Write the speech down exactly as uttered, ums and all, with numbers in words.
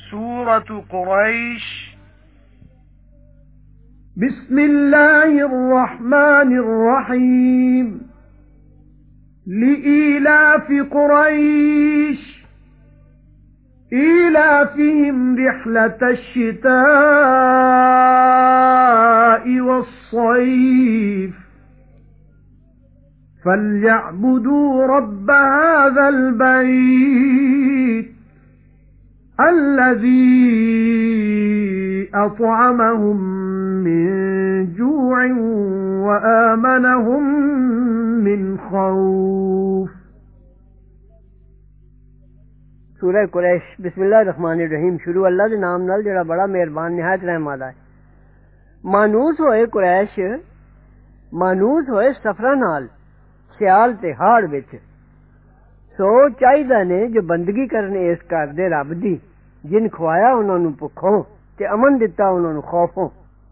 सूरत कुरैश। बिस्मिल्लाहिर्रहमानिर्रहीम। लिईलाफ कुरैश ईलाफिहिम रिहलतश शिताइ वस्सैफ فليعبدوا رب هذا البيت الذي أطعمهم من جوع وآمنهم من خوف। सूरह कुरैश। बिस्मिल्लाहिर्रहमानिर्रहीम। शुरू अल्लाह दे नाम नाल जेड़ा बड़ा मेहरबान निहायत रहम वाला है। मानूस होए कुरैश, मानूस होए सफरां नाल सियाल ते हाड़ विच। सो चाहिदा ने जो बंदगी करन इस घर दे रब दी, जिन खवाया उन्हां नूं भुखों ते अमन दिता उन्हां नूं खौफों।